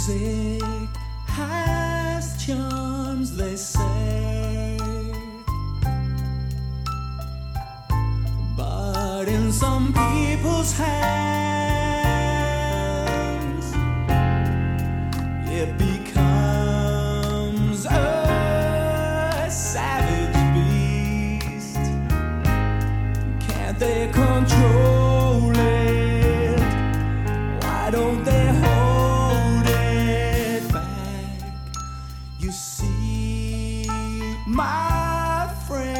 Music has charms, they say, but in some people's hands it becomes a savage beast. Can't they control